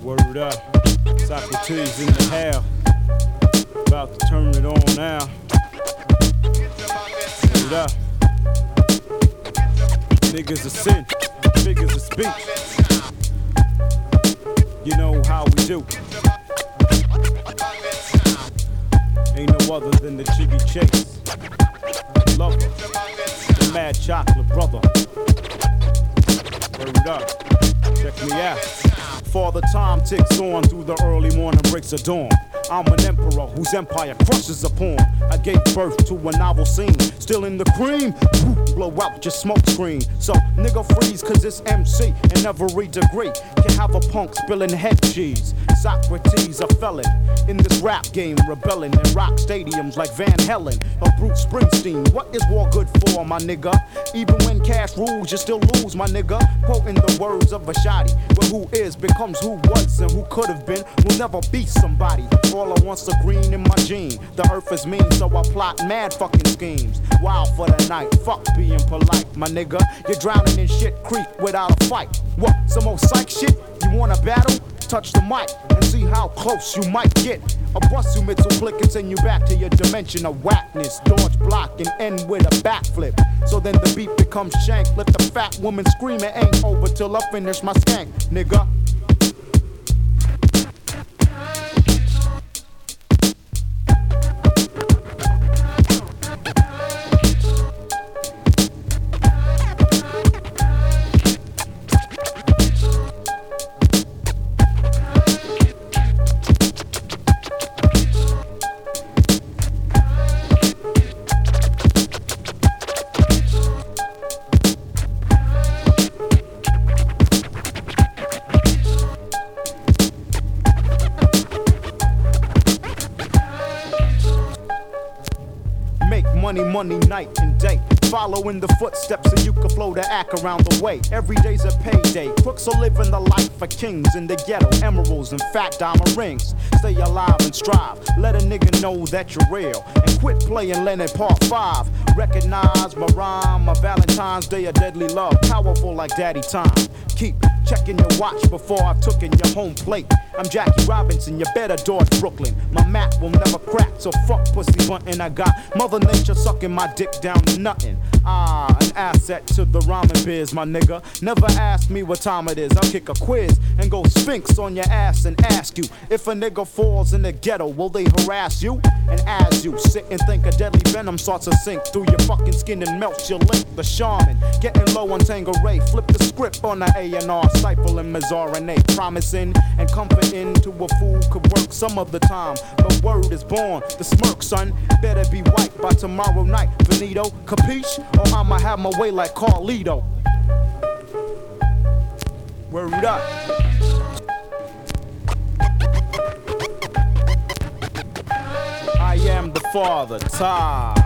Word up, Socrates in the house, about to turn it on now. Word up, niggas are sin, figures of speech. You know how we do. Ain't no other than the Chiggy Chase, lover, the mad chocolate brother. Word up, check me out. Father time ticks on through the early morning breaks of dawn. I'm an emperor whose empire crushes upon. I gave birth to a novel scene, still in the cream. Blow out your smoke screen. So nigga freeze, cause it's MC in every degree. Can have a punk spilling head cheese. Socrates a felon in this rap game, rebelling in rock stadiums like Van Halen or Bruce Springsteen. What is war good for, my nigga? Even when cash rules, you still lose, my nigga. Quoting the words of Bashadi, where who is becomes who was and who could have been will never be somebody. All I want's the green in my gene. The earth is mean, so I plot mad fucking schemes. Wild for the night, fuck being polite, my nigga. You're drowning in shit creek without a fight. What, some old psych shit? You wanna battle? Touch the mic and see how close you might get. A bust you mental flick and send you back to your dimension of whackness. Dodge, block, and end with a backflip. So then the beat becomes shank. Let the fat woman scream, it ain't over till I finish my skank, nigga. Money, night and day. Follow in the footsteps so you can flow the act around the way. Every day's a payday. Crooks are living the life for kings in the ghetto. Emeralds and fat diamond rings. Stay alive and strive. Let a nigga know that you're real. And quit playing Leonard Part 5. Recognize my rhyme. My Valentine's Day of deadly love. Powerful like daddy time. Keep checking your watch before I've taken your home plate. I'm Jackie Robinson, you better dodge Brooklyn. My map will never crack, so fuck pussy bunting. I got Mother Nature sucking my dick down to nothing. An asset to the rhyming biz, my nigga. Never ask me what time it is. I'll kick a quiz and go sphinx on your ass and ask you if a nigga falls in the ghetto, will they harass you? And as you sit and think, a deadly venom starts to sink through your fucking skin and melts your link. The shaman getting low on Tangeray. Flip the script on the A&R, stifling Mazarinate. Promising and comforting to a fool could work some of the time. The word is born, the smirk, son. Better be white by tomorrow night, Benito. Capiche? Or I'ma have my way like Carlito. Word up. I am the father, Ty.